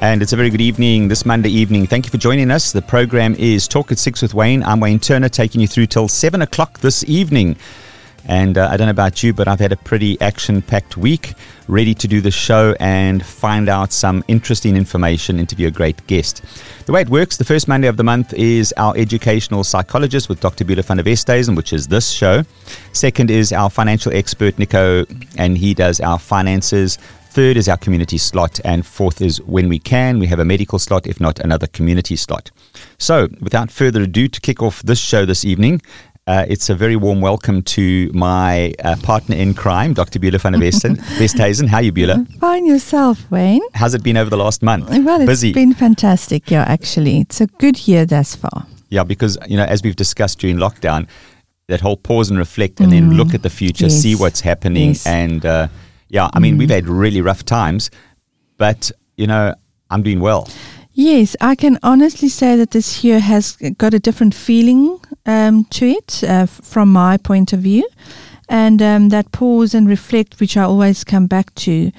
And it's a very good evening this Monday evening. Thank you for joining us. The program is Talk at 6 with Wayne. I'm Wayne Turner, taking you through till 7 o'clock this evening. And I don't know about you, but I've had a pretty action-packed week, ready to do the show and find out some interesting information, interview a great guest. The way it works, the first Monday of the month is our educational psychologist with Dr. Beulah van der Westhuizen, which is this show. Second is our financial expert, Nico, and he does our finances. Third is our community slot, and fourth is when we can, we have a medical slot, if not another community slot. So, without further ado, to kick off this show this evening, it's a very warm welcome to my partner in crime, Dr. Beulah van der Westhuizen. How are you, Beulah? Fine, yourself, Wayne? How's it been over the last month? Well, Busy. It's been fantastic, yeah, actually. It's a good year thus far. Yeah, because, as we've discussed during lockdown, that whole pause and reflect and then look at the future, Yes. see what's happening, Yes. and we've had really rough times, but, I'm doing well. Yes, I can honestly say that this year has got a different feeling to it from my point of view. And that pause and reflect, which I always come back to,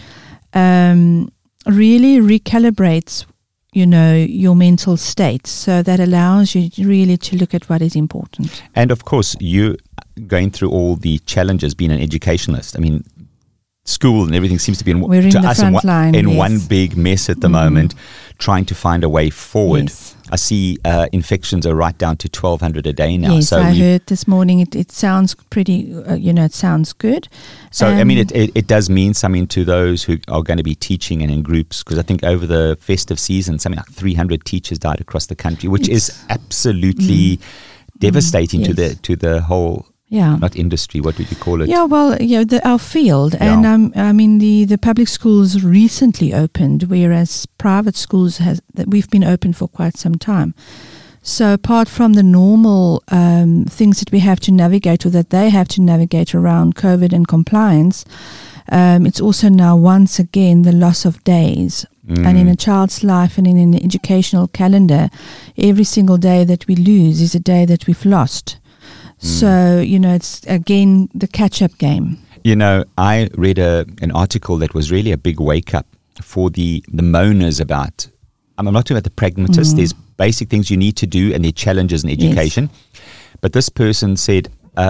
really recalibrates, your mental state. So that allows you really to look at what is important. And of course, you going through all the challenges, being an educationalist. I mean, school and everything seems to be We're in to the us front line, in yes. one big mess at the moment, trying to find a way forward. Yes. I see infections are right down to 1,200 a day now. Yes, So I heard this morning it sounds pretty, it sounds good. So, it does mean something to those who are going to be teaching and in groups, because I think over the festive season, something like 300 teachers died across the country, which is absolutely devastating yes. to the whole, Yeah. not industry, what would you call it? Yeah, well, our field. Yeah. And the public schools recently opened, whereas private schools we've been open for quite some time. So apart from the normal things that we have to navigate, or that they have to navigate around COVID and compliance, it's also now once again the loss of days. And in a child's life and in an educational calendar, every single day that we lose is a day that we've lost. So, it's again the catch-up game. I read an article that was really a big wake-up for the moaners about, I'm not talking about the pragmatists, there's basic things you need to do and there are challenges in education. Yes. But this person said,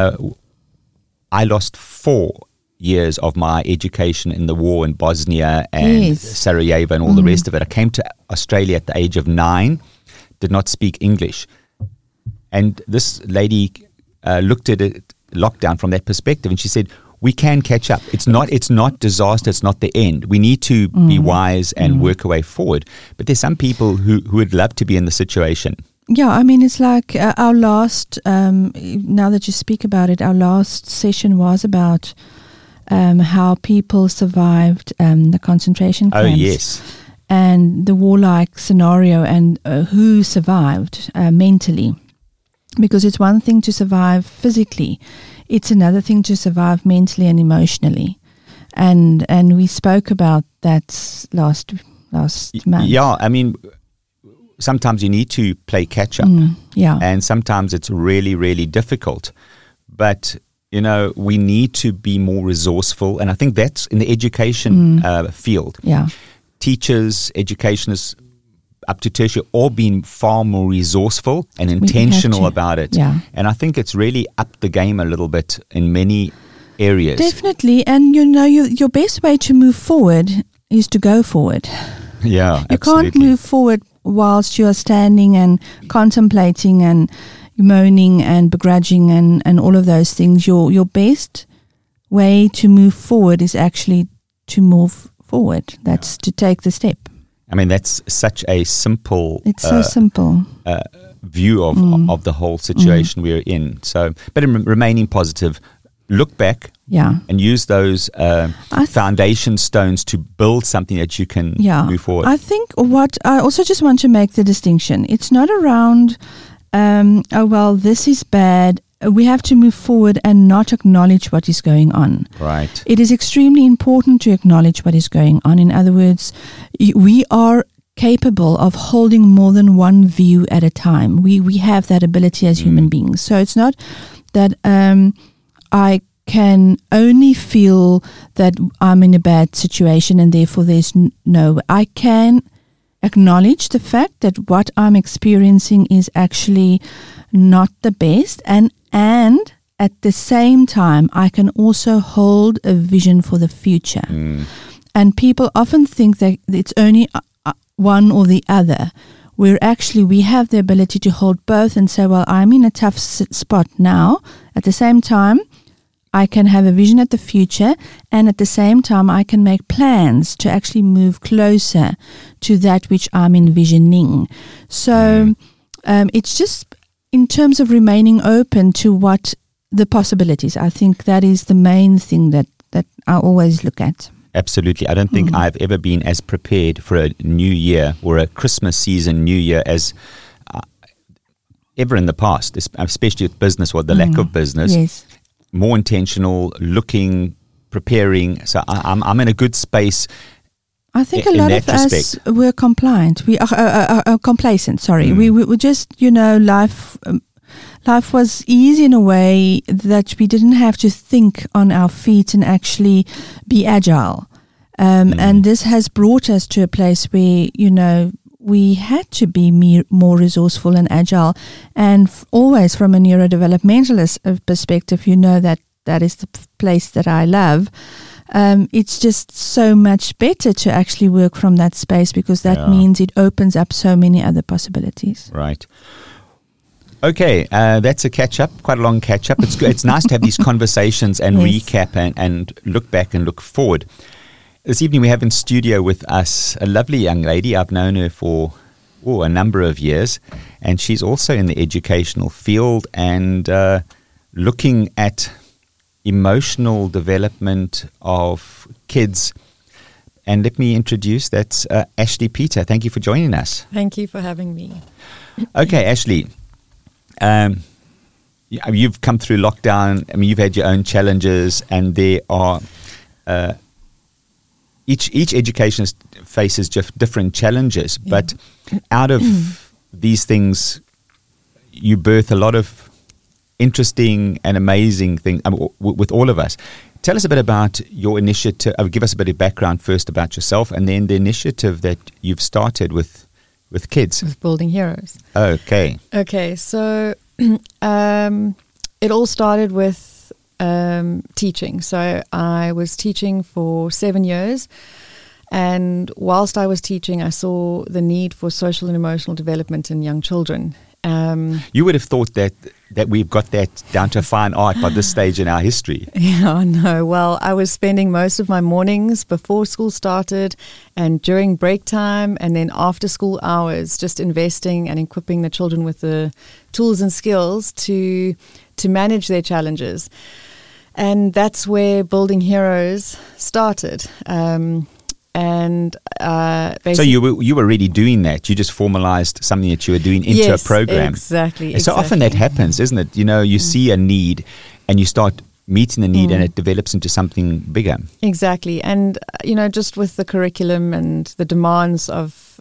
I lost 4 years of my education in the war in Bosnia and Sarajevo and all the rest of it. I came to Australia at the age of 9, did not speak English. And this lady looked at it, lockdown from that perspective, and she said, we can catch up. It's not disaster, it's not the end. We need to be wise and work our way forward. But there's some people who would love to be in the situation. Yeah, it's like our last, now that you speak about it, our last session was about how people survived the concentration camps. Oh, yes. And the warlike scenario, and who survived mentally. Because it's one thing to survive physically, it's another thing to survive mentally and emotionally, and we spoke about that last month. Yeah, sometimes you need to play catch up, and sometimes it's really, really difficult. But we need to be more resourceful, and I think that's in the education field. Yeah, teachers, educationists, up to tertiary, all being far more resourceful and intentional about it. Yeah. And I think it's really upped the game a little bit in many areas. Definitely. And your best way to move forward is to go forward. Yeah, you absolutely. can't move forward whilst you are standing and contemplating and moaning and begrudging and all of those things. Your best way to move forward is actually to move forward. That's to take the step. That's such a simple. It's so simple. View of the whole situation we're in. So, but in remaining positive, look back, and use those foundation stones to build something that you can move forward. I think what I also just want to make the distinction. It's not around, this is bad. We have to move forward and not acknowledge what is going on. Right. It is extremely important to acknowledge what is going on. In other words, we are capable of holding more than one view at a time. We have that ability as human beings. So it's not that I can only feel that I'm in a bad situation and therefore there's no. I can acknowledge the fact that what I'm experiencing is actually not the best, and at the same time I can also hold a vision for the future. And people often think that it's only one or the other, where actually we have the ability to hold both and say, well, I'm in a tough spot now. At the same time, I can have a vision at the future, and at the same time, I can make plans to actually move closer to that which I'm envisioning. So it's just in terms of remaining open to what the possibilities. I think that is the main thing that I always look at. Absolutely. I don't think I've ever been as prepared for a new year or a Christmas season new year as ever in the past, especially with business or the lack of business. Yes. More intentional, looking, preparing. So I'm in a good space. I think a lot of us were compliant. We are complacent. Sorry, we just life was easy in a way that we didn't have to think on our feet and actually be agile. And this has brought us to a place where we had to be more resourceful and agile, and always from a neurodevelopmentalist perspective, that is the place that I love. It's just so much better to actually work from that space, because that means it opens up so many other possibilities. Right. Okay, that's a catch-up, quite a long catch-up. It's good. It's nice to have these conversations and recap and look back and look forward. This evening we have in studio with us a lovely young lady. I've known her for a number of years, and she's also in the educational field and looking at emotional development of kids. And let me introduce, that's Ashley Peter. Thank you for joining us. Thank you for having me. Okay, Ashley, you've come through lockdown. I mean, you've had your own challenges, and there are each education faces different challenges, but out of these things, you birth a lot of interesting and amazing things with all of us. Tell us a bit about your initiative. Give us a bit of background first about yourself, and then the initiative that you've started with kids. With Building Heroes. Okay. Okay, so it all started with teaching. So I was teaching for 7 years, and whilst I was teaching, I saw the need for social and emotional development in young children. You would have thought that we've got that down to a fine art by this stage in our history. Yeah, no. Well, I was spending most of my mornings before school started and during break time and then after school hours, just investing and equipping the children with the tools and skills to manage their challenges. And that's where Building Heroes started. Basically, so you were already doing that. You just formalized something that you were doing into a program. Exactly. So often that happens, isn't it? You see a need and you start meeting the need and it develops into something bigger. Exactly. And, just with the curriculum and the demands of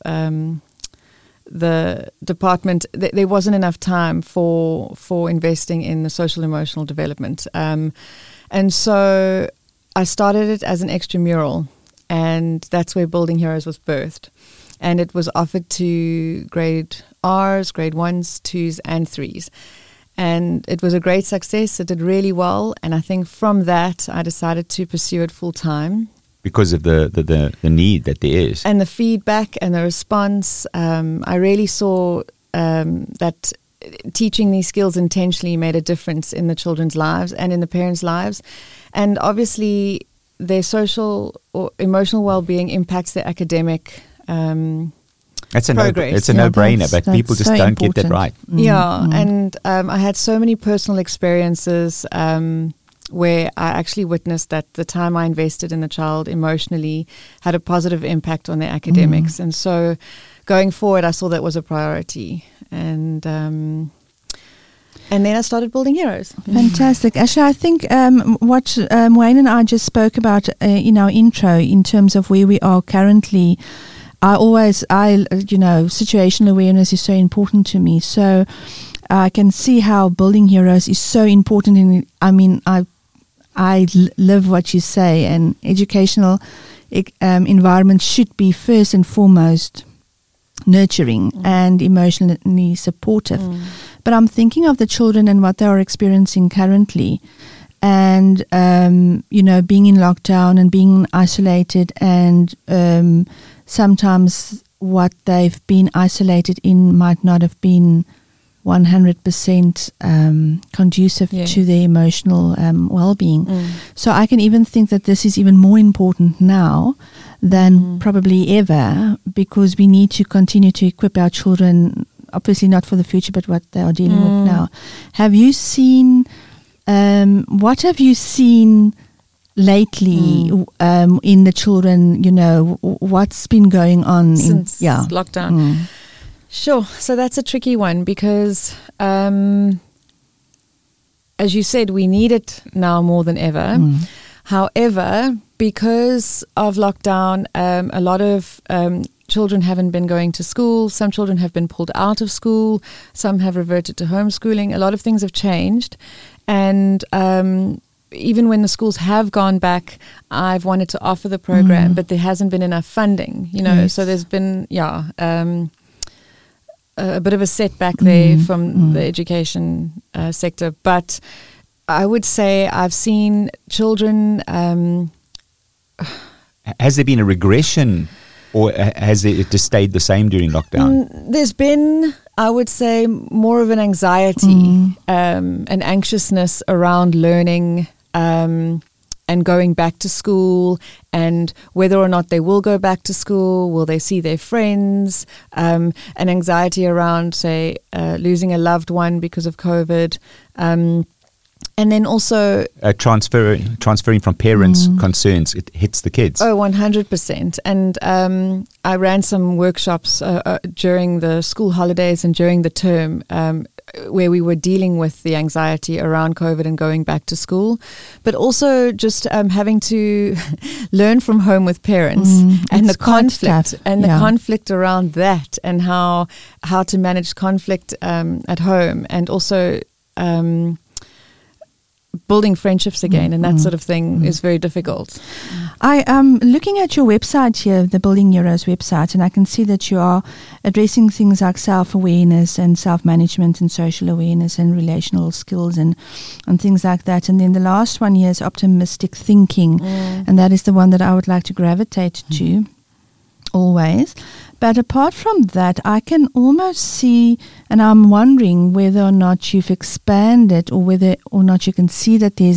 the department, there wasn't enough time for investing in the social emotional development. And so I started it as an extramural. And that's where Building Heroes was birthed. And it was offered to grade R's, grade 1s, 2s, and 3s. And it was a great success. It did really well. And I think from that, I decided to pursue it full time. Because of the need that there is. And the feedback and the response. I really saw that teaching these skills intentionally made a difference in the children's lives and in the parents' lives. And obviously, their social or emotional well-being impacts their academic progress. It's a no-brainer, but people just don't get that right. And I had so many personal experiences where I actually witnessed that the time I invested in the child emotionally had a positive impact on their academics. And so going forward, I saw that was a priority. And then I started Building Heroes. Fantastic. Actually, I think what Wayne and I just spoke about in our intro, in terms of where we are currently, situational awareness is so important to me. So I can see how Building Heroes is so important. I live what you say, and educational environment should be first and foremost nurturing and emotionally supportive. But I'm thinking of the children and what they are experiencing currently. And, being in lockdown and being isolated, and sometimes what they've been isolated in might not have been 100% conducive to their emotional well-being. So I can even think that this is even more important now than probably ever, because we need to continue to equip our children, obviously not for the future, but what they are dealing with now. Have you seen... what have you seen lately in the children? What's been going on since lockdown? Sure. So that's a tricky one because, as you said, we need it now more than ever. However, because of lockdown, a lot of children haven't been going to school. Some children have been pulled out of school. Some have reverted to homeschooling. A lot of things have changed. And even when the schools have gone back, I've wanted to offer the program, but there hasn't been enough funding, so there's been, a bit of a setback there from the education sector. But I would say I've seen children... Has there been a regression, or has it just stayed the same during lockdown? There's been, I would say, more of an anxiety, an anxiousness around learning and going back to school, and whether or not they will go back to school, will they see their friends, an anxiety around, say, losing a loved one because of COVID, and then also... transferring from parents' concerns, it hits the kids. Oh, 100%. And I ran some workshops during the school holidays and during the term where we were dealing with the anxiety around COVID and going back to school, but also just having to learn from home with parents and the conflict and the conflict around that, and how to manage conflict at home, and also building friendships again, and that sort of thing is very difficult. I am looking at your website here, the Building Heroes website, and I can see that you are addressing things like self-awareness and self-management and social awareness and relational skills and things like that. And then the last one here is optimistic thinking, and that is the one that I would like to gravitate to always. But apart from that, I can almost see, and I'm wondering whether or not you've expanded, or whether or not you can see that there's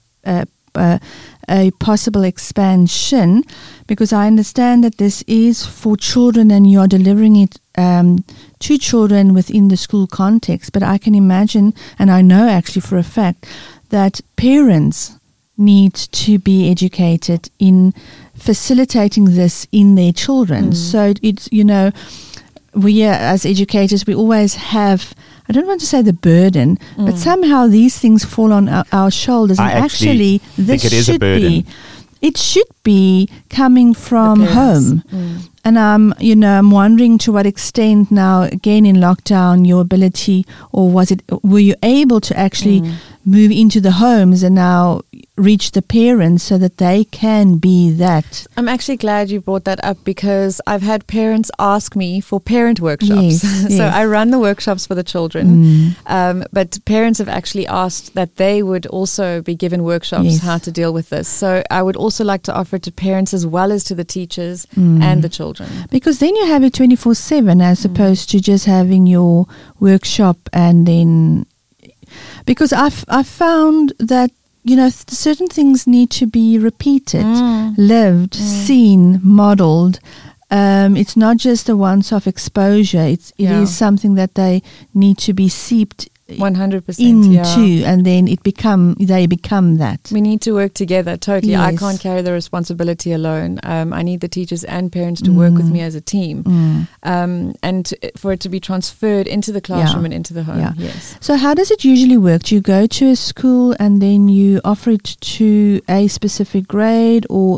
a possible expansion, because I understand that this is for children and you're delivering it to children within the school context. But I can imagine, and I know actually for a fact, that parents need to be educated in facilitating this in their children. So it's, we as educators, we always have, I don't want to say the burden, but somehow these things fall on our shoulders. I and actually this think it is a burden. It should be coming from home. And I'm wondering to what extent now, again in lockdown, your ability, or were you able to actually move into the homes and now reach the parents so that they can be that? I'm actually glad you brought that up, because I've had parents ask me for parent workshops. So I run the workshops for the children, but parents have actually asked that they would also be given workshops how to deal with this. So I would also like to offer it to parents as well as to the teachers and the children. Because then you have it 24/7 as opposed to just having your workshop and then... Because I've found that, certain things need to be repeated, lived, seen, modeled. It's not just a once-off exposure. It is something that they need to be seeped 100% into, and then they become that. We need to work together, totally. Yes. I can't carry the responsibility alone. I need the teachers and parents to work with me as a team, and for it to be transferred into the classroom and into the home. Yes. So how does it usually work? Do you go to a school and then you offer it to a specific grade, or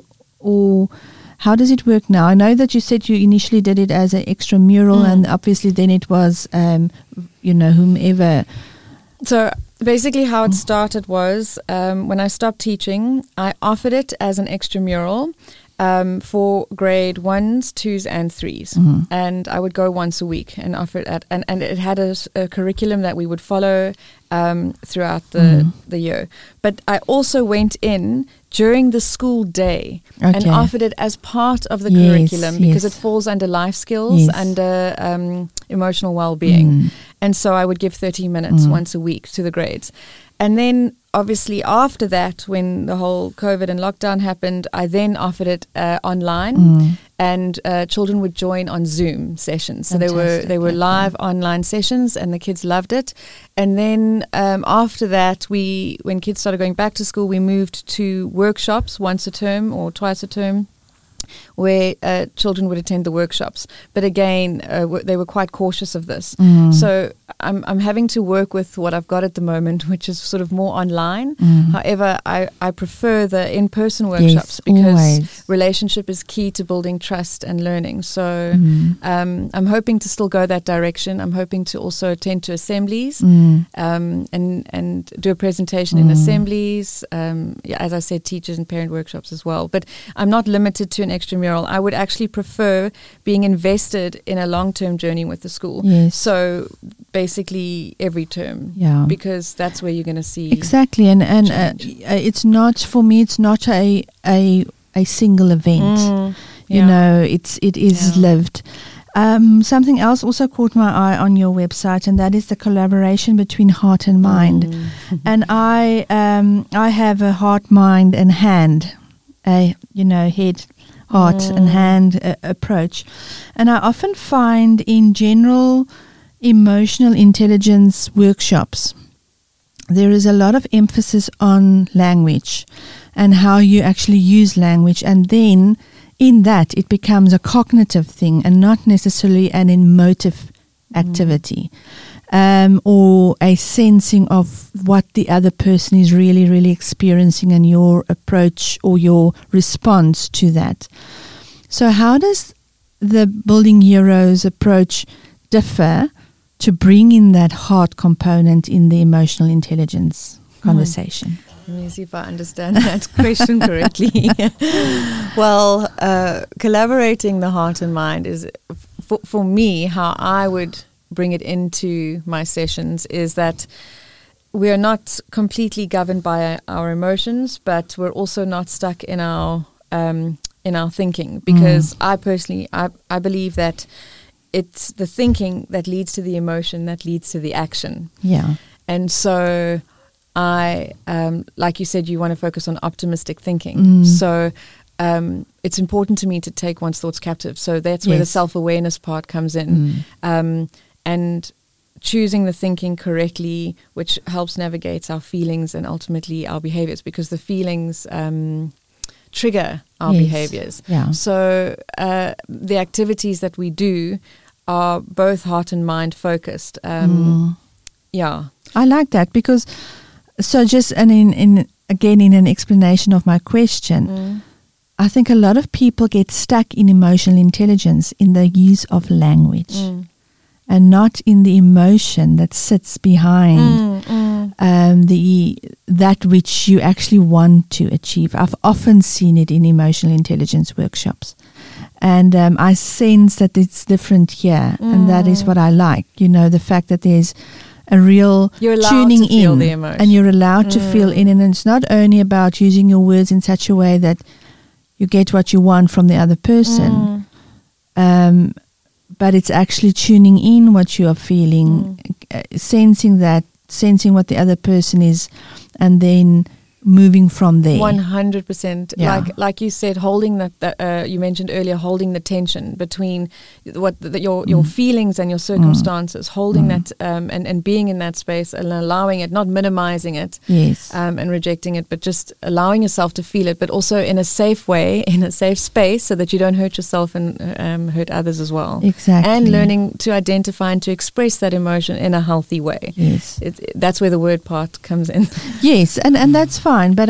how does it work now? I know that you said you initially did it as an extramural, and obviously then it was, whomever. So basically how it started was when I stopped teaching, I offered it as an extramural, for grade 1s, 2s, and 3s. Mm-hmm. And I would go once a week and offer it and it had a curriculum that we would follow throughout the year. But I also went in during the school day and offered it as part of the curriculum because it falls under life skills, under emotional well-being. And so I would give 30 minutes once a week to the grades. And then obviously after that, when the whole COVID and lockdown happened, I then offered it online, and children would join on Zoom sessions. So they were live online sessions, and the kids loved it. And then after that, when kids started going back to school, we moved to workshops once a term or twice a term, where children would attend the workshops. But again, they were quite cautious of this. So I'm having to work with what I've got at the moment, which is sort of more online. However, I prefer the in-person workshops because relationship is key to building trust and learning. So I'm hoping to still go that direction. I'm hoping to also attend to assemblies and do a presentation in assemblies. As I said, teachers and parent workshops as well. But I'm not limited to an extramural. I would actually prefer being invested in a long-term journey with the school. So basically every term, because that's where you're going to see exactly. And it's not, for me, it's not a single event. You know, it is lived. Something else also caught my eye on your website, and that is the collaboration between heart and mind. And I have a heart, mind, and hand. Head, heart, and hand approach. And I often find in general emotional intelligence workshops, there is a lot of emphasis on language and how you actually use language. And then in that, it becomes a cognitive thing and not necessarily an emotive activity. Or a sensing of what the other person is really, really experiencing and your approach or your response to that. So how does the Building Heroes approach differ to bring in that heart component in the emotional intelligence conversation? Let me see if I understand that question correctly. Well, collaborating the heart and mind is, for me, how I would bring it into my sessions is that we are not completely governed by our emotions, but we're also not stuck in our thinking, because I personally I believe that it's the thinking that leads to the emotion that leads to the action. And so I like you said, you want to focus on optimistic thinking. So it's important to me to take one's thoughts captive. So that's where the self-awareness part comes in. And choosing the thinking correctly, which helps navigate our feelings and ultimately our behaviors, because the feelings trigger our behaviors. So the activities that we do are both heart and mind focused. I like that, because so just in an explanation of my question, I think a lot of people get stuck in emotional intelligence in the use of language. And not in the emotion that sits behind that which you actually want to achieve. I've often seen it in emotional intelligence workshops, and I sense that it's different here, and that is what I like. The fact that there's a real tuning in, feel the emotion. And you're allowed to feel in, and it's not only about using your words in such a way that you get what you want from the other person. But it's actually tuning in what you are feeling, sensing what the other person is, and then moving from there. 100%. Like you said, holding that you mentioned earlier, holding the tension between what your feelings and your circumstances, holding that and being in that space and allowing it, not minimizing it and rejecting it, but just allowing yourself to feel it, but also in a safe way, in a safe space, so that you don't hurt yourself and hurt others as well. Exactly. And learning to identify and to express that emotion in a healthy way. That's where the word part comes in. And that's fine. But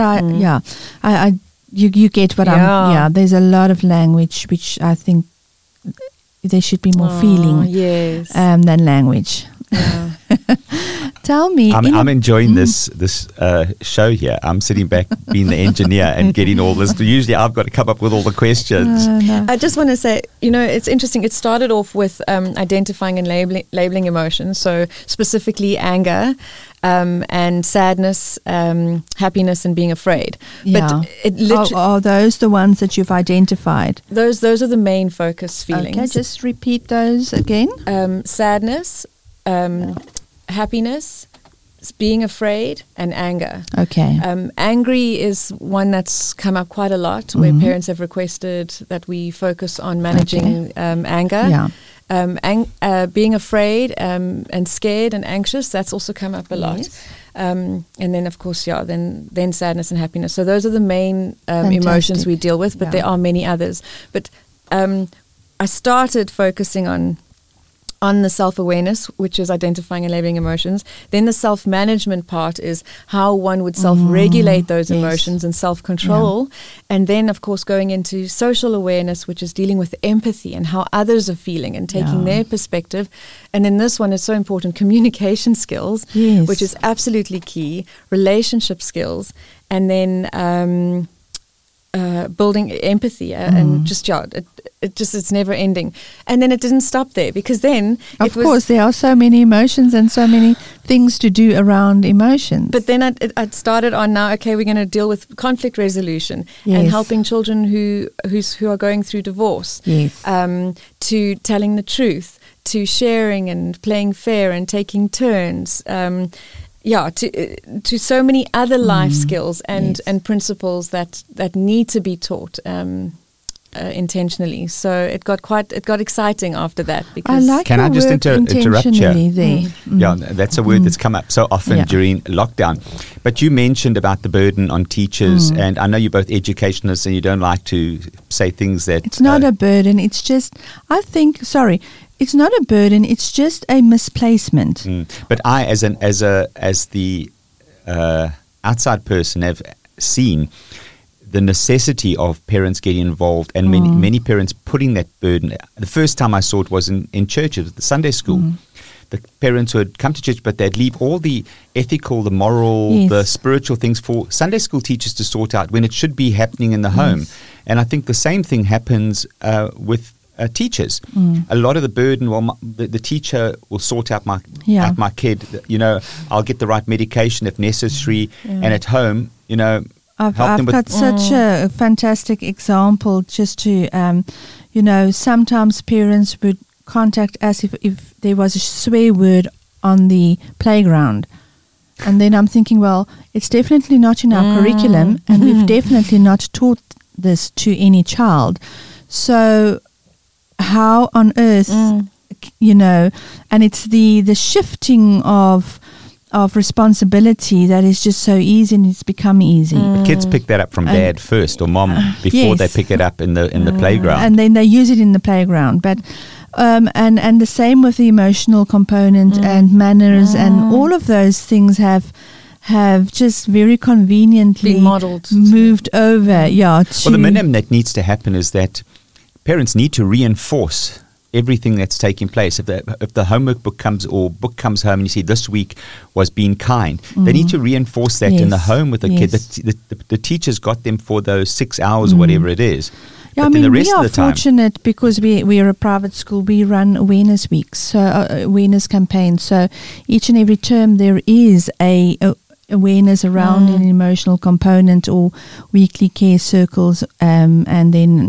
you get what I'm. There's a lot of language which I think there should be more feeling than language. Tell me. I'm enjoying this show here. I'm sitting back being the engineer and getting all this. Usually I've got to come up with all the questions. No. I just want to say, it's interesting. It started off with identifying and labeling emotions. So specifically anger and sadness, happiness, and being afraid. Yeah. But it literally, are those the ones that you've identified? Those are the main focus feelings. Okay, just repeat those again. Sadness, happiness, being afraid, and anger. Okay. Angry is one that's come up quite a lot, where parents have requested that we focus on managing anger. Yeah. Being afraid and scared and anxious, that's also come up a lot. Yes. And then, of course, then sadness and happiness. So those are the main emotions we deal with, but there are many others. But I started focusing on the self-awareness, which is identifying and labeling emotions. Then the self-management part is how one would self-regulate those emotions and self-control. Yeah. And then, of course, going into social awareness, which is dealing with empathy and how others are feeling and taking their perspective. And then this one is so important, communication skills, which is absolutely key, relationship skills, and then building empathy and just it's never ending. And then it didn't stop there, because then of course there are so many emotions and so many things to do around emotions. But then I'd started on now, okay, we're going to deal with conflict resolution and helping children who are going through divorce, to telling the truth, to sharing and playing fair and taking turns, to so many other life skills and principles that need to be taught intentionally. So it got exciting after that. Because I like Can I just interrupt you? There. Yeah, that's a word that's come up so often during lockdown. But you mentioned about the burden on teachers, and I know you're both educationalists and you don't like to say things that... It's not a burden. It's just, it's not a burden. It's just a misplacement. But I, as the outside person, have seen the necessity of parents getting involved, and many parents putting that burden. The first time I saw it was in churches, the Sunday school. The parents would come to church, but they'd leave all the ethical, the moral, the spiritual things for Sunday school teachers to sort out when it should be happening in the home. And I think the same thing happens with teachers. A lot of the burden, the teacher will sort out my kid. I'll get the right medication if necessary, and at home, I've got such a fantastic example just to, sometimes parents would contact us if there was a swear word on the playground. And then I'm thinking, well, it's definitely not in our curriculum, and we've definitely not taught this to any child. So how on earth, and it's the shifting of responsibility that is just so easy, and it's become easy. The kids pick that up from dad first or mom before they pick it up in the playground, and then they use it in the playground. But and the same with the emotional component and manners and all of those things have just very conveniently moved over. Well, the minimum that needs to happen is that parents need to reinforce everything that's taking place. If the homework book comes home and you see this week was being kind, they need to reinforce that in the home with the kid. The teachers got them for those 6 hours or whatever it is. Yeah, but we are fortunate because we are a private school. We run awareness weeks, awareness campaigns. So each and every term there is a awareness around an emotional component, or weekly care circles, and then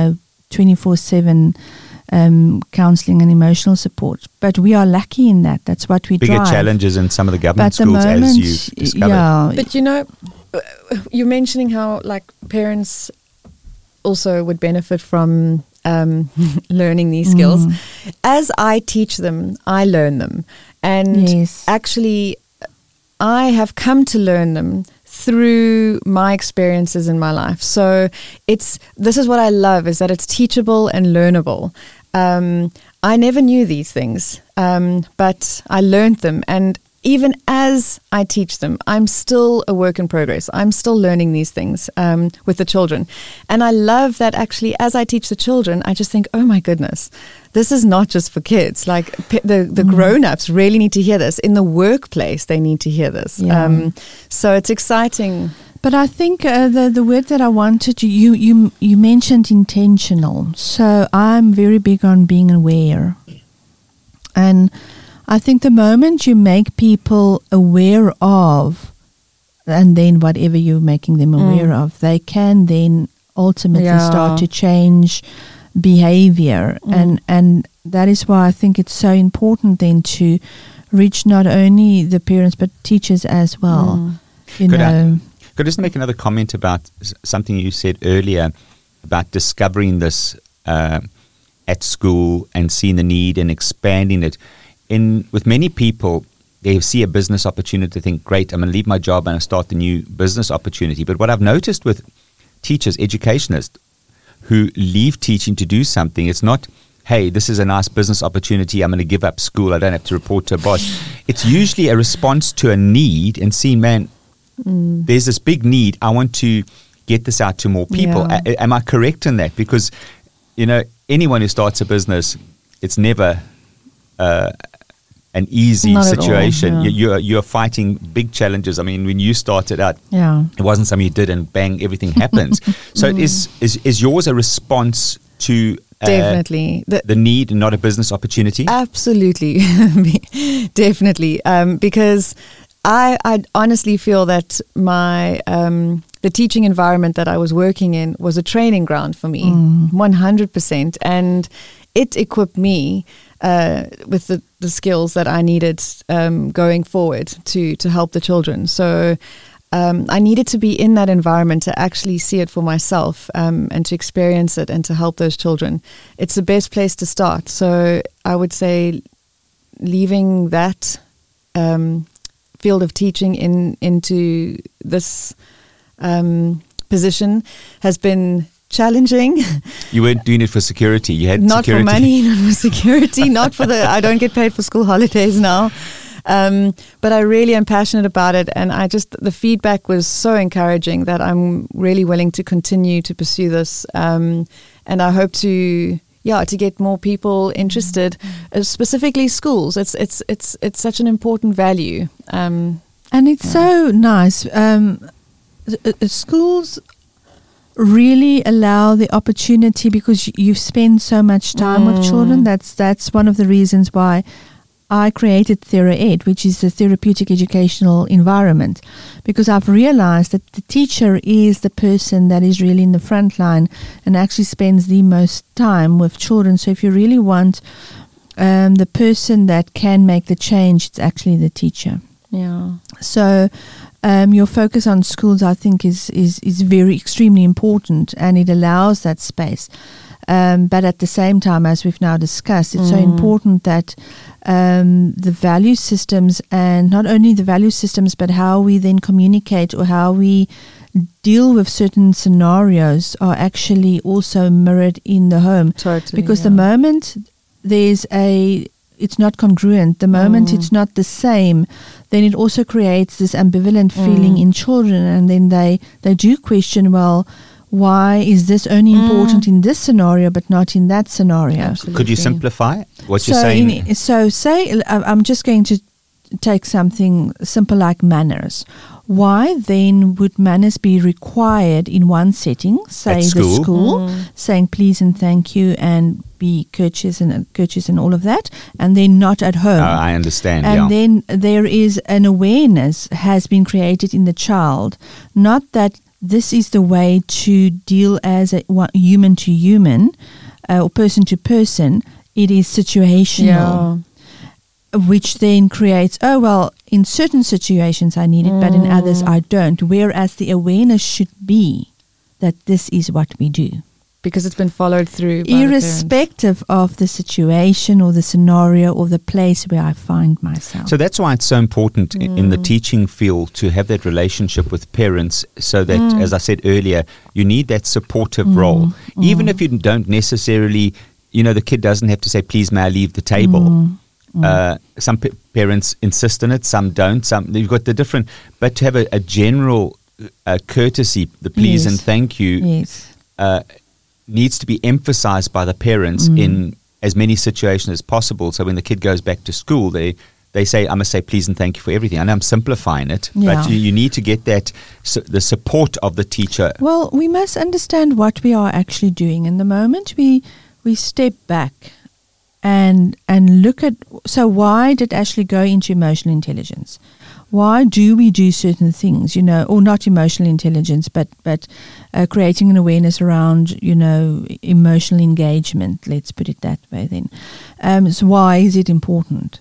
24/7 counselling and emotional support. But we are lucky in that. That's what we bigger drive. Challenges in some of the government schools, as you've discovered. Yeah. But you're mentioning how parents also would benefit from learning these skills. As I teach them, I learn them. And actually, I have come to learn them through my experiences in my life. So this is what I love, is that it's teachable and learnable. I never knew these things, but I learned them. And even as I teach them, I'm still a work in progress. I'm still learning these things with the children. And I love that actually as I teach the children, I just think, oh my goodness, this is not just for kids. Like the grown-ups really need to hear this. In the workplace, they need to hear this. Yeah. So it's exciting. But I think the word that I wanted to, you mentioned intentional. So I'm very big on being aware. And I think the moment you make people aware of, and then whatever you're making them aware of, they can then ultimately start to change behavior. And that is why I think it's so important then to reach not only the parents but teachers as well. Could I just make another comment about something you said earlier about discovering this at school and seeing the need and expanding it? With many people, they see a business opportunity, they think, great, I'm going to leave my job and I start the new business opportunity. But what I've noticed with teachers, educationists who leave teaching to do something, it's not, hey, this is a nice business opportunity, I'm going to give up school, I don't have to report to a boss. It's usually a response to a need and seeing, man, there's this big need, I want to get this out to more people. Yeah. Am I correct in that? Because, anyone who starts a business, it's never an easy Not situation. At all, You're fighting big challenges. I mean, when you started out, it wasn't something you did and bang, everything happens. So is yours a response to definitely the need and not a business opportunity? Absolutely. Definitely. Because I honestly feel that my the teaching environment that I was working in was a training ground for me, 100%. And it equipped me with the skills that I needed going forward to help the children. So I needed to be in that environment to actually see it for myself and to experience it and to help those children. It's the best place to start. So I would say leaving that field of teaching into this position has been challenging. You weren't doing it for security. You had not security. For money, not for security, not for I don't get paid for school holidays now. But I really am passionate about it, and the feedback was so encouraging that I'm really willing to continue to pursue this. And I hope to get more people interested, specifically schools. It's such an important value. And it's so nice. Schools really allow the opportunity because you spend so much time with children. That's one of the reasons why I created TheraEd, which is a therapeutic educational environment, because I've realized that the teacher is the person that is really in the front line and actually spends the most time with children. So if you really want the person that can make the change, it's actually the teacher. Yeah. So your focus on schools, I think, is very extremely important, and it allows that space. But at the same time, as we've now discussed, it's so important that the value systems, and not only the value systems, but how we then communicate or how we deal with certain scenarios are actually also mirrored in the home. Totally, because the moment it's not congruent, the moment it's not the same, then it also creates this ambivalent feeling in children, and then they do question, well, why is this only important in this scenario but not in that scenario? Absolutely. Could you simplify what you're saying? I'm just going to take something simple like manners. Why then would manners be required in one setting, say the school, saying please and thank you and be courteous and all of that, and then not at home? I understand. And then there is an awareness has been created in the child, not that this is the way to deal as a human to human or person to person. It is situational. Which then creates, in certain situations I need it, but in others I don't. Whereas the awareness should be that this is what we do. Because it's been followed through by irrespective of the situation or the scenario or the place where I find myself. So that's why it's so important in the teaching field to have that relationship with parents, so that, as I said earlier, you need that supportive role. Even if you don't necessarily, the kid doesn't have to say, please, may I leave the table? Some parents insist on it, some don't. Some you've got the different, but to have a general courtesy, the please and thank you, needs to be emphasized by the parents in as many situations as possible. So when the kid goes back to school, they say, I must say please and thank you for everything. I know I'm simplifying it, but you need to get that the support of the teacher. Well, we must understand what we are actually doing. And the moment we step back and look at, so why did Ashley go into emotional intelligence? Why do we do certain things, or not emotional intelligence, but creating an awareness around, emotional engagement, let's put it that way then. So why is it important?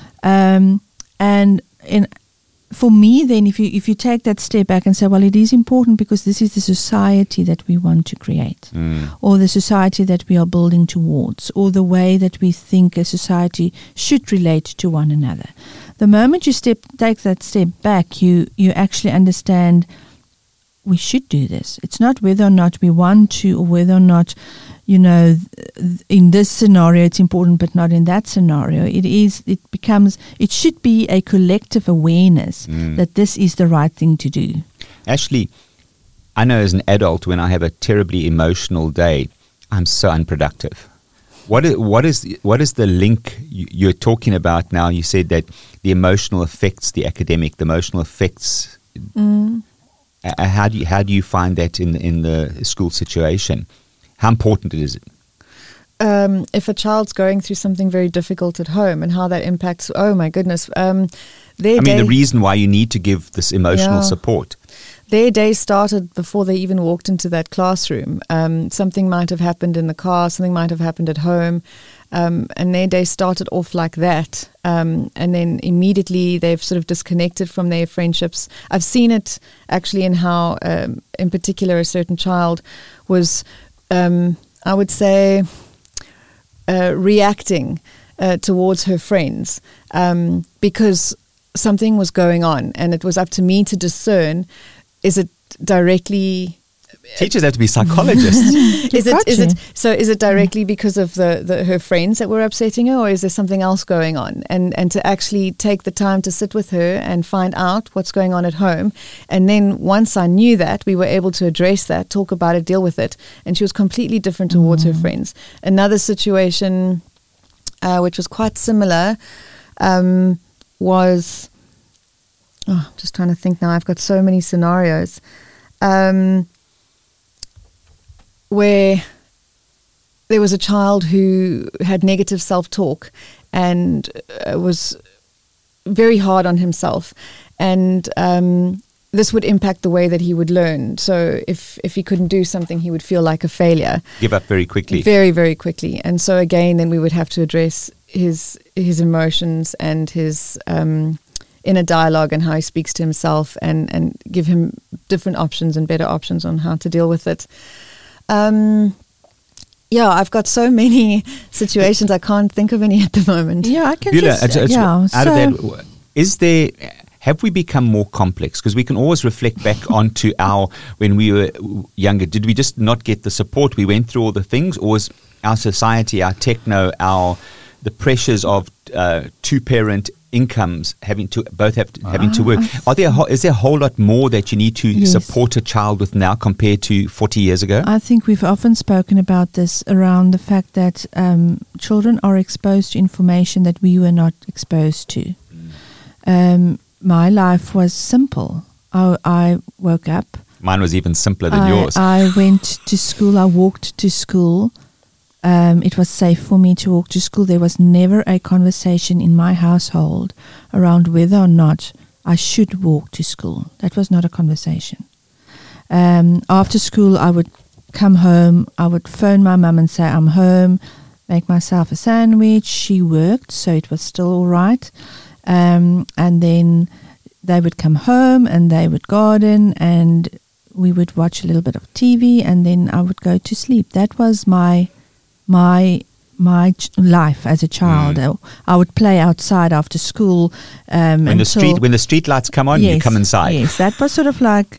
For me then, if you take that step back and say, well, it is important because this is the society that we want to create, or the society that we are building towards, or the way that we think a society should relate to one another. The moment you take that step back, you actually understand we should do this. It's not whether or not we want to, or whether or not, in this scenario it's important, but not in that scenario. It should be a collective awareness that this is the right thing to do. Ashley, I know as an adult, when I have a terribly emotional day, I'm so unproductive. What is the link you're talking about now? You said that the emotional affects the academic, the emotional affects. How do you find that in the school situation? How important is it? If a child's going through something very difficult at home and how that impacts, oh my goodness. The reason why you need to give this emotional support. Their day started before they even walked into that classroom. Something might have happened in the car, something might have happened at home, and their day started off like that. And then immediately they've sort of disconnected from their friendships. I've seen it actually in how, in particular, a certain child was, I would say, reacting towards her friends because something was going on, and it was up to me to discern: is it directly? Teachers have to be psychologists. Is it directly because of her friends that were upsetting her, or is there something else going on? And to actually take the time to sit with her and find out what's going on at home. And then once I knew that, we were able to address that, talk about it, deal with it. And she was completely different towards her friends. Another situation, which was quite similar, was, I'm just trying to think now. I've got so many scenarios. Where there was a child who had negative self-talk and was very hard on himself, and this would impact the way that he would learn. So if he couldn't do something, he would feel like a failure. Give up very quickly. Very, very quickly. And so again, then we would have to address his emotions and his inner dialogue and how he speaks to himself, and give him different options and better options on how to deal with it. I've got so many situations, I can't think of any at the moment. Yeah, I can have we become more complex? Because we can always reflect back onto when we were younger. Did we just not get the support? We went through all the things, or was our society, our techno, the pressures of two-parent incomes having to work? Is there a whole lot more that you need to support a child with now compared to 40 years ago? I think we've often spoken about this around the fact that children are exposed to information that we were not exposed to. My life was simple. I woke up. Mine was even simpler than yours. I went to school. I walked to school. It was safe for me to walk to school. There was never a conversation in my household around whether or not I should walk to school. That was not a conversation. After school, I would come home. I would phone my mum and say, I'm home, make myself a sandwich. She worked, so it was still all right. And then they would come home and they would garden, and we would watch a little bit of TV, and then I would go to sleep. That was my life as a child. I would play outside after school. When the street lights come on, you come inside. Yes, that was sort of like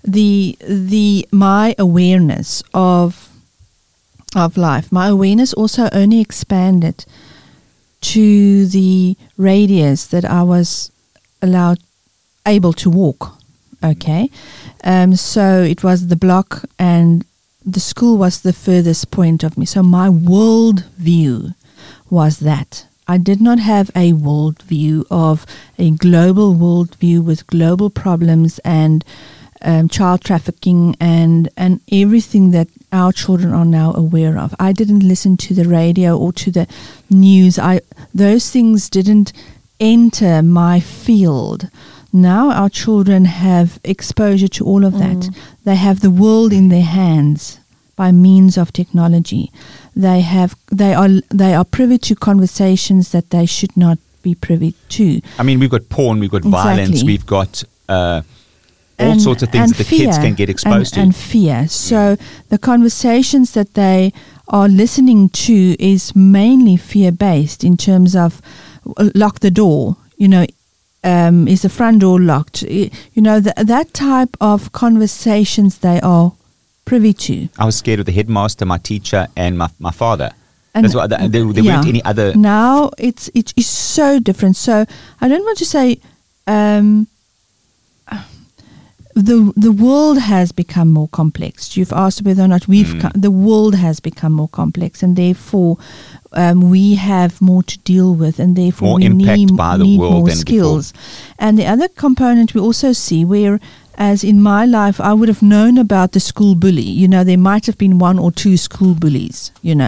my awareness of life. My awareness also only expanded to the radius that I was able to walk. Okay, so it was the block, and the school was the furthest point of me. So my world view was that. I did not have a world view of a global world view with global problems and child trafficking and everything that our children are now aware of. I didn't listen to the radio or to the news. Those things didn't enter my field. Now our children have exposure to all of that. They have the world in their hands by means of technology. They are privy to conversations that they should not be privy to. I mean, we've got porn, we've got violence, we've got all sorts of things that the kids can get exposed to. And fear. So the conversations that they are listening to is mainly fear-based in terms of lock the door, is the front door locked? That type of conversations they are privy to. I was scared of the headmaster, my teacher, and my father. And that's what there weren't any other. Now it's so different. So I don't want to say the world has become more complex. You've asked whether or not the world has become more complex, and therefore we have more to deal with, and therefore more we need more than skills. Before. And the other component we also see where, as in my life, I would have known about the school bully. There might have been 1 or 2 school bullies,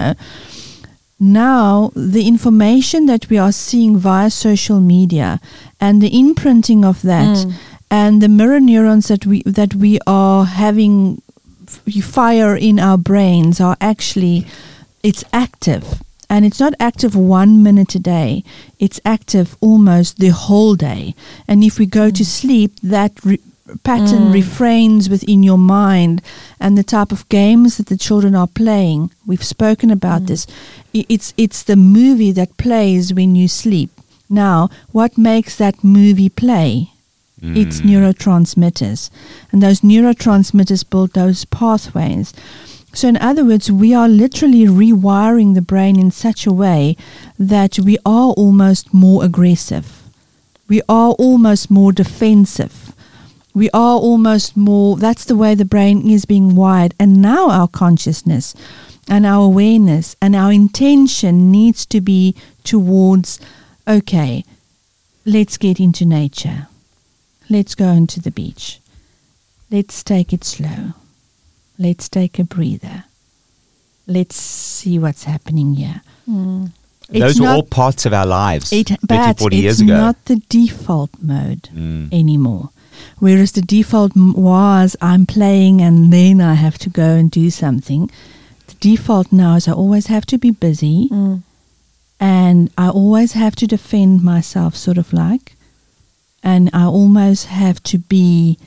Now, the information that we are seeing via social media and the imprinting of that and the mirror neurons that we are having fire in our brains are actually, it's active. And it's not active 1 minute a day. It's active almost the whole day. And if we go to sleep, that pattern refrains within your mind, and the type of games that the children are playing. We've spoken about this. It's the movie that plays when you sleep. Now, what makes that movie play? It's neurotransmitters. And those neurotransmitters build those pathways. So in other words, we are literally rewiring the brain in such a way that we are almost more aggressive. We are almost more defensive. We are almost more, that's the way the brain is being wired. And now our consciousness and our awareness and our intention needs to be towards, okay, let's get into nature. Let's go into the beach. Let's take it slow. Let's take a breather. Let's see what's happening here. Those were all parts of our lives 30, 40 years ago. It's not the default mode anymore. Whereas the default was I'm playing and then I have to go and do something. The default now is I always have to be busy and I always have to defend myself, sort of like. And I almost have to be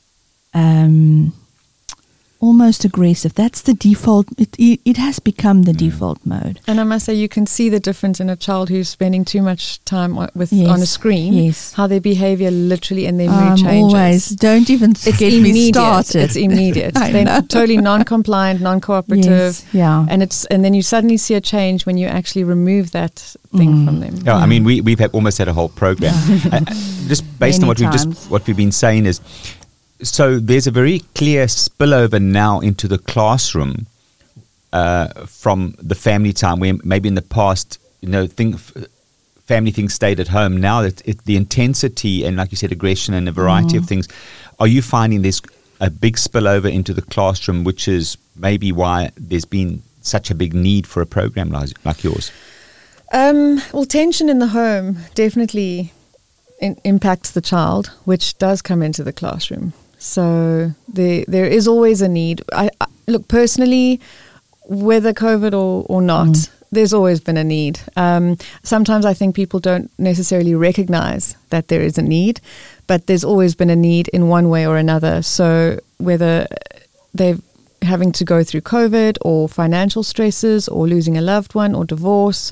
almost aggressive. That's the default. It has become the default mode. And I must say, you can see the difference in a child who's spending too much time on a screen. Yes. How their behavior literally and their mood changes. Always. Don't even get me started. It's immediate. They're totally non-compliant, non-cooperative. Yes, yeah. And then you suddenly see a change when you actually remove that thing from them. Yeah, I mean, we've almost had a whole program. Just based on what we've been saying is, so there's a very clear spillover now into the classroom from the family time, where maybe in the past, family things stayed at home. Now that the intensity and, like you said, aggression and a variety of things, are you finding there's a big spillover into the classroom, which is maybe why there's been such a big need for a program like yours? Well, tension in the home definitely impacts the child, which does come into the classroom. So there is always a need. I look, personally, whether COVID or not, there's always been a need. Sometimes I think people don't necessarily recognize that there is a need, but there's always been a need in one way or another. So whether they're having to go through COVID or financial stresses or losing a loved one or divorce,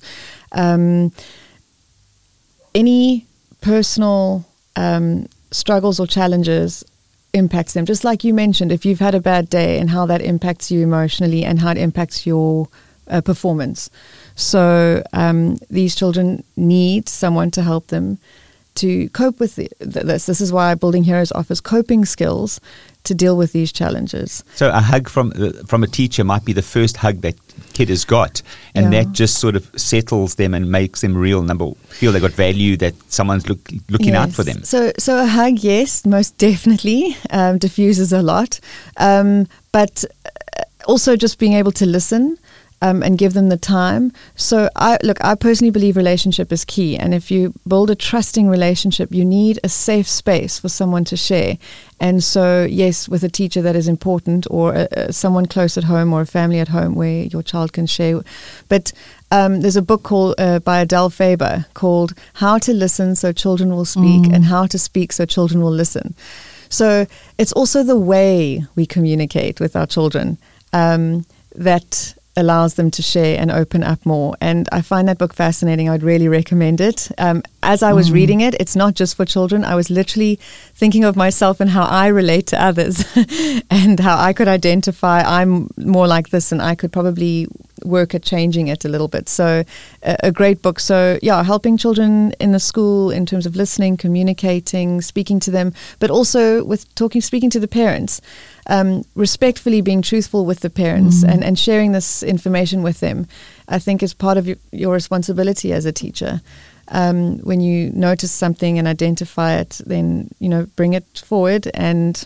any personal struggles or challenges impacts them. Just like you mentioned, if you've had a bad day and how that impacts you emotionally and how it impacts your performance. So these children need someone to help them to cope with this. This is why Building Heroes offers coping skills to deal with these challenges. So a hug from a teacher might be the first hug that kid has got, and that just sort of settles them and makes them feel they got value, that someone's looking out for them. So a hug, yes, most definitely diffuses a lot, but also just being able to listen. And give them the time. So I personally believe relationship is key. And if you build a trusting relationship, you need a safe space for someone to share. And so, yes, with a teacher that is important, or someone close at home, or a family at home where your child can share. But there's a book called by Adele Faber called How to Listen So Children Will Speak and How to Speak So Children Will Listen. So it's also the way we communicate with our children that allows them to share and open up more. And I find that book fascinating. I would really recommend it. As I was reading it, it's not just for children. I was literally thinking of myself and how I relate to others and how I could identify I'm more like this, and I could probably work at changing it a little bit. So a great book. So yeah, helping children in the school in terms of listening, communicating, speaking to them, but also with speaking to the parents. Respectfully being truthful with the parents and sharing this information with them, I think is part of your responsibility as a teacher. When you notice something and identify it, then, bring it forward. And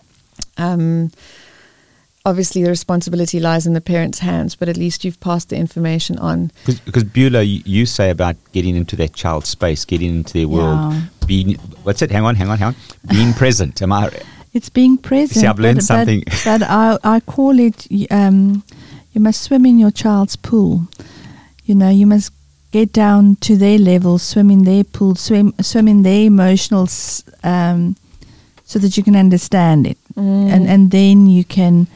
obviously the responsibility lies in the parents' hands, but at least you've passed the information on. Because Beulah, you say about getting into that child's space, getting into their world, being, what's it? Hang on. Being present. Am I... It's being present. See, I've learned something. But I call it, you must swim in your child's pool. You must get down to their level, swim in their pool, swim in their emotional, so that you can understand it. And then you can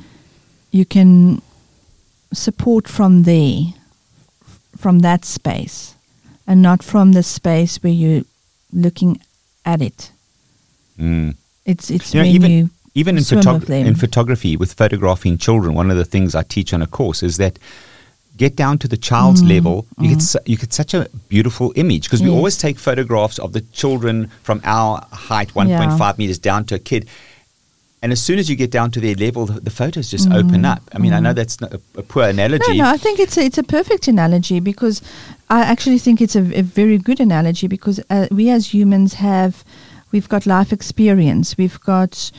support from there, from that space, and not from the space where you're looking at it. It's when even in photography, with photographing children, one of the things I teach on a course is that get down to the child's level. You get such a beautiful image, because we always take photographs of the children from our height, 1.5 meters, down to a kid. And as soon as you get down to their level, the photos just open up. I mean, I know that's not a poor analogy. No, I think it's a perfect analogy, because I actually think it's a very good analogy, because we as humans we've got life experience. We've got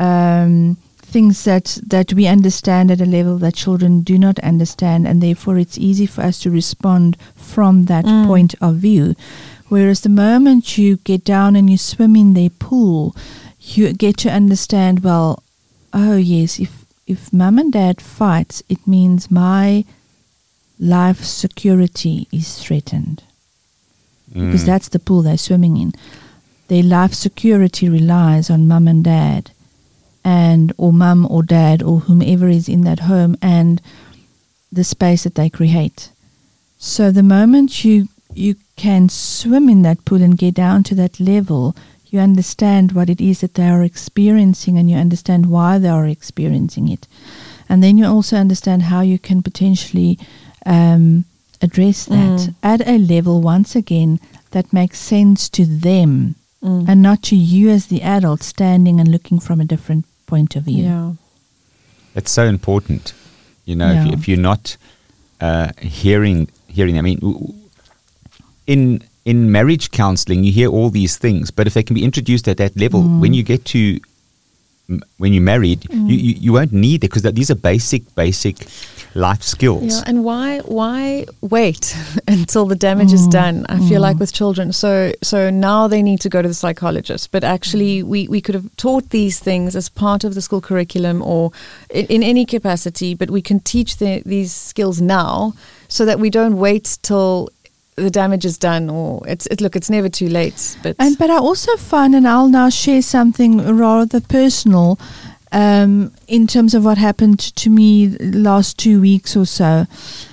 things that we understand at a level that children do not understand, and therefore it's easy for us to respond from that point of view. Whereas the moment you get down and you swim in their pool, you get to understand, well, oh yes, if mum and dad fights, it means my life security is threatened. Because that's the pool they're swimming in. Their life security relies on mum and dad, or mum or dad or whomever is in that home, and the space that they create. So the moment you can swim in that pool and get down to that level, you understand what it is that they are experiencing, and you understand why they are experiencing it. And then you also understand how you can potentially address that at a level, once again, that makes sense to them. And not to you as the adult standing and looking from a different point of view. Yeah, it's so important. If you're not hearing. I mean, in marriage counseling, you hear all these things, but if they can be introduced at that level, when you get to when you're married, you won't need it, because these are basic life skills. Yeah, and why wait until the damage is done? I feel like with children, so now they need to go to the psychologist, but actually we could have taught these things as part of the school curriculum or in any capacity, but we can teach these skills now so that we don't wait till the damage is done, or it's never too late. But I also find, and I'll now share something rather personal, in terms of what happened to me last 2 weeks or so.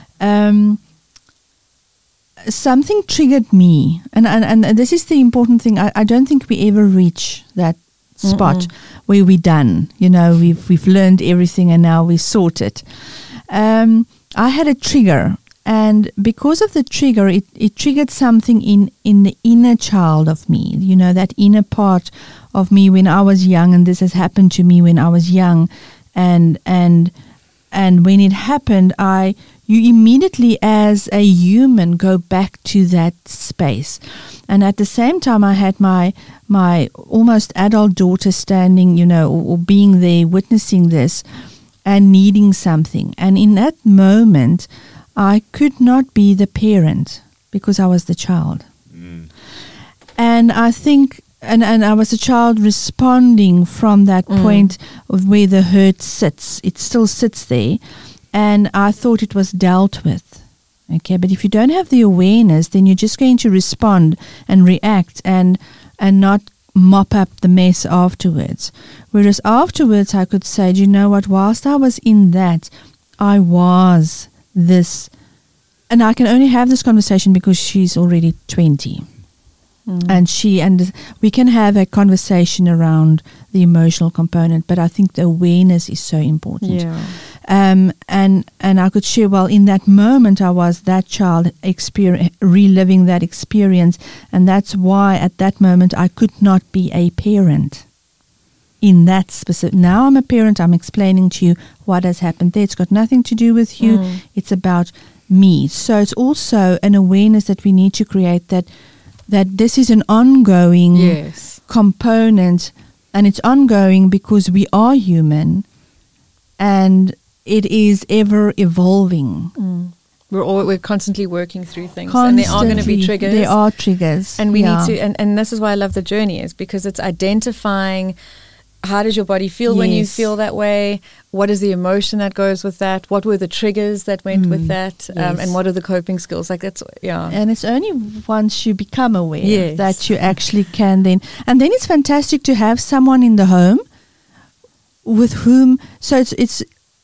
Something triggered me, and this is the important thing. I don't think we ever reach that spot where we're done. We've learned everything and now we sort it. I had a trigger. and because of the trigger, it triggered something in the inner child of me, that inner part of me when I was young, and this has happened to me when I was young, and when it happened, you immediately as a human go back to that space. And at the same time, I had my almost adult daughter standing, or being there, witnessing this and needing something. And in that moment, I could not be the parent because I was the child. And I think, and I was a child responding from that point of where the hurt sits. It still sits there. And I thought it was dealt with. Okay, but if you don't have the awareness, then you're just going to respond and react and not mop up the mess afterwards. Whereas afterwards I could say, do you know what, whilst I was in that, I was this. And I can only have this conversation because she's already 20. And we can have a conversation around the emotional component, but I think the awareness is so important. Yeah. And I could share, well, in that moment I was that child reliving that experience, and that's why at that moment I could not be a parent in that specific. Now I'm a parent, I'm explaining to you what has happened there. It's got nothing to do with you. It's about me. So it's also an awareness that we need to create that this is an ongoing component, and it's ongoing because we are human, and it is ever evolving. We're constantly working through things, and there are going to be triggers. There are triggers, and we need to. And this is why I love the journey, is because it's identifying. How does your body feel when you feel that way? What is the emotion that goes with that? What were the triggers that went with that? And what are the coping skills? Like that's, And it's only once you become aware that you actually can then. And then it's fantastic to have someone in the home with whom, so it's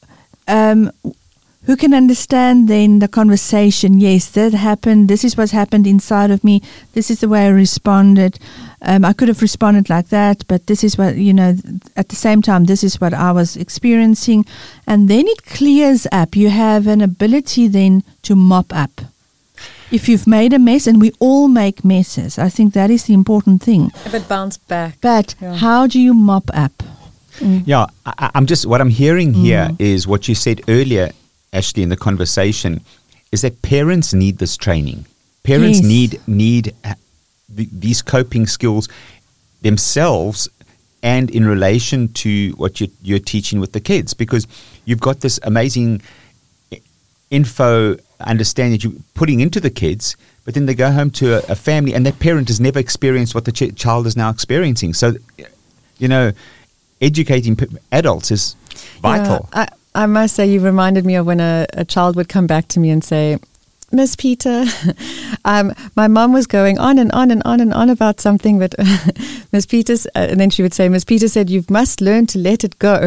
who can understand then the conversation. Yes, that happened. This is what's happened inside of me. This is the way I responded. I could have responded like that, but this is what, at the same time, this is what I was experiencing. And then it clears up. You have an ability then to mop up. If you've made a mess, and we all make messes, I think that is the important thing. But bounce back. But how do you mop up? Yeah, I'm just, what I'm hearing here is what you said earlier, Ashley, in the conversation, is that parents need this training. Parents need these coping skills themselves, and in relation to what you're teaching with the kids, because you've got this amazing info understanding that you're putting into the kids, but then they go home to a family and that parent has never experienced what the child is now experiencing. So, educating adults is vital. I must say, you reminded me of when a child would come back to me and say, Miss Peter, my mum was going on and on and on and on about something, but Miss Peter's, and then she would say, Miss Peter said, you must learn to let it go.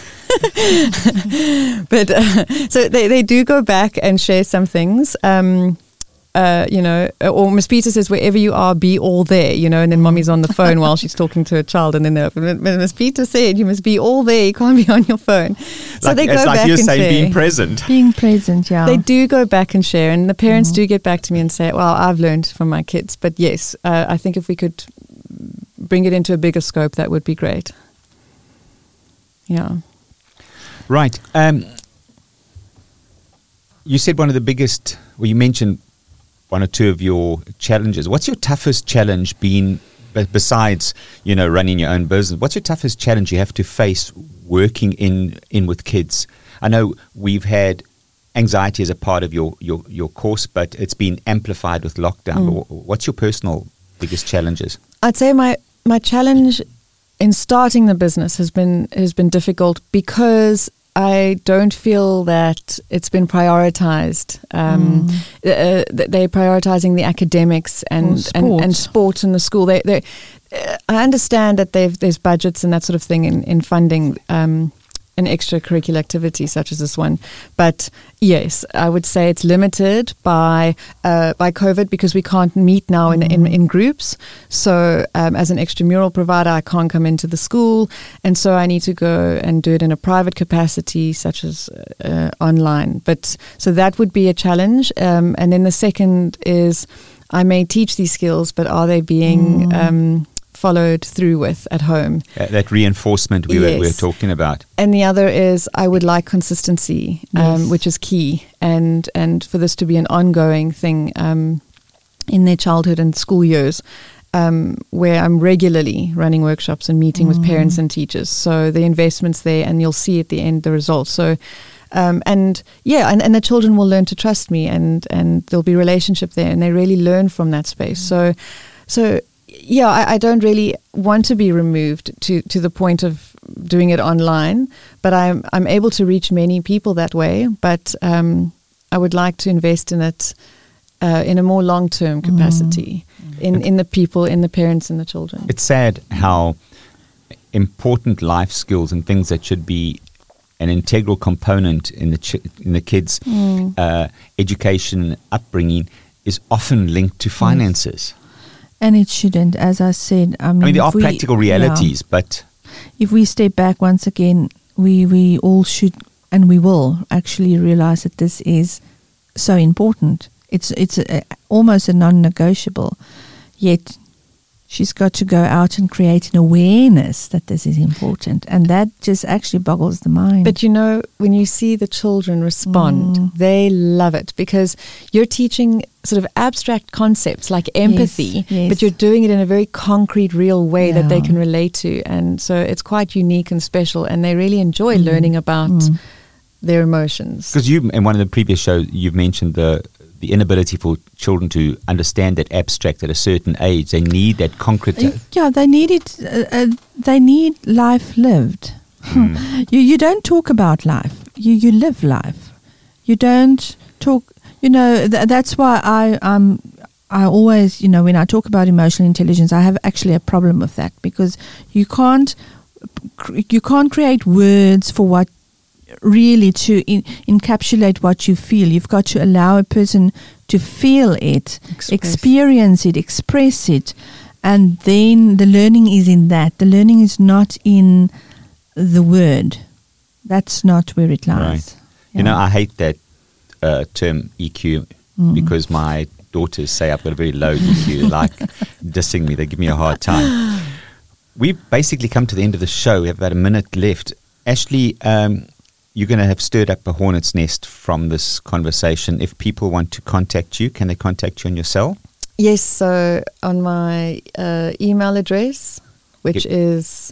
But so they do go back and share some things. Or Miss Peter says, wherever you are, be all there, and then mommy's on the phone while she's talking to a child, and then Miss Peter said, you must be all there, you can't be on your phone. So they go back and share. Being present. Being present, yeah. They do go back and share, and the parents do get back to me and say, well, I've learned from my kids. But yes, I think if we could bring it into a bigger scope, that would be great. Yeah. Right. You said one of the biggest, you mentioned one or two of your challenges. What's your toughest challenge been, besides, running your own business? What's your toughest challenge you have to face working in with kids? I know we've had anxiety as a part of your course, but it's been amplified with lockdown. What's your personal biggest challenges? I'd say my challenge in starting the business has been difficult because I don't feel that it's been prioritized. They're prioritizing the academics and sports in the school. I understand that there's budgets and that sort of thing in funding, an extracurricular activity such as this one. But yes, I would say it's limited by COVID because we can't meet now in groups. So as an extramural provider, I can't come into the school, and so I need to go and do it in a private capacity such as online. But so that would be a challenge. And then the second is I may teach these skills, but are they being followed through with at home? That reinforcement we were talking about. And the other is I would like consistency, which is key, and for this to be an ongoing thing in their childhood and school years, where I'm regularly running workshops and meeting with parents and teachers. So the investment's there, and you'll see at the end the results. So and the children will learn to trust me, and there'll be relationship there, and they really learn from that space. So I don't really want to be removed to the point of doing it online, but I'm able to reach many people that way. But I would like to invest in it in a more long-term capacity, in the people, in the parents, and the children. It's sad how important life skills and things that should be an integral component in the kids' education, upbringing, is often linked to finances. And it shouldn't, as I said. I mean there are practical realities, but if we step back once again, we all should, and we will actually realize that this is so important. It's almost a non-negotiable. Yet she's got to go out and create an awareness that this is important, and that just actually boggles the mind. But when you see the children respond, they love it, because you're teaching sort of abstract concepts like empathy, but you're doing it in a very concrete, real way that they can relate to, and so it's quite unique and special, and they really enjoy learning about their emotions. Because in one of the previous shows, you've mentioned the inability for children to understand that abstract at a certain age. They need that concrete. They need it. They need life lived. You don't talk about life. You live life. You don't talk. That's why I always, when I talk about emotional intelligence, I have actually a problem with that, because you can't create words for what really to encapsulate what you feel. You've got to allow a person to feel it, experience it, express it, and then the learning is in that. The learning is not in the word. That's not where it lies. Right. I hate that term EQ because my daughters say I've got a very low EQ, like dissing me. They give me a hard time. We've basically come to the end of the show. We have about a minute left. Ashley, you're going to have stirred up a hornet's nest from this conversation. If people want to contact you, can they contact you on your cell? Yes, so on my email address, which is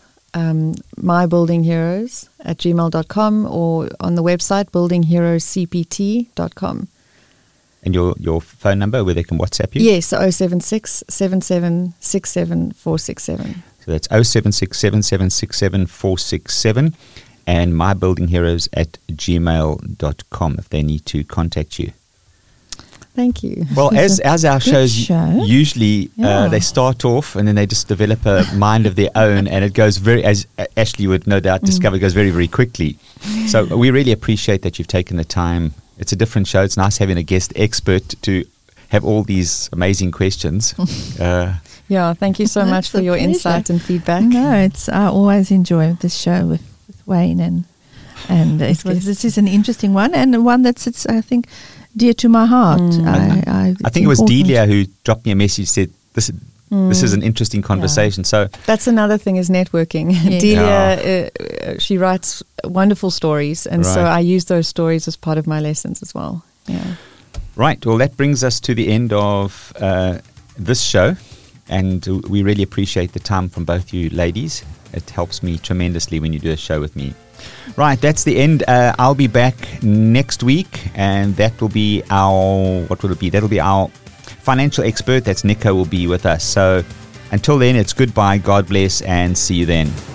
mybuildingheroes@gmail.com, or on the website buildingheroescpt.com. And your phone number where they can WhatsApp you? Yes, so 076 7767 467. So that's 076 7767 467. And mybuildingheroes@gmail.com if they need to contact you. Thank you. Well, as our shows usually, they start off and then they just develop a mind of their own, and it goes as Ashley would no doubt discover, goes very, very quickly. So we really appreciate that you've taken the time. It's a different show. It's nice having a guest expert to have all these amazing questions. Thank you so much for your insight and feedback. No, I always enjoy this show with Wayne, and this is an interesting one, and one that sits, I think, dear to my heart. I think it was Delia who dropped me a message, said this is an interesting conversation. So that's another thing, is networking. Yes. Delia, she writes wonderful stories, and so I use those stories as part of my lessons as well. Yeah. Right. Well, that brings us to the end of this show, and we really appreciate the time from both you ladies. It helps me tremendously when you do a show with me. Right, that's the end. I'll be back next week, and that will be what will it be? That'll be our financial expert. That's Nico will be with us. So until then, it's goodbye, God bless, and see you then.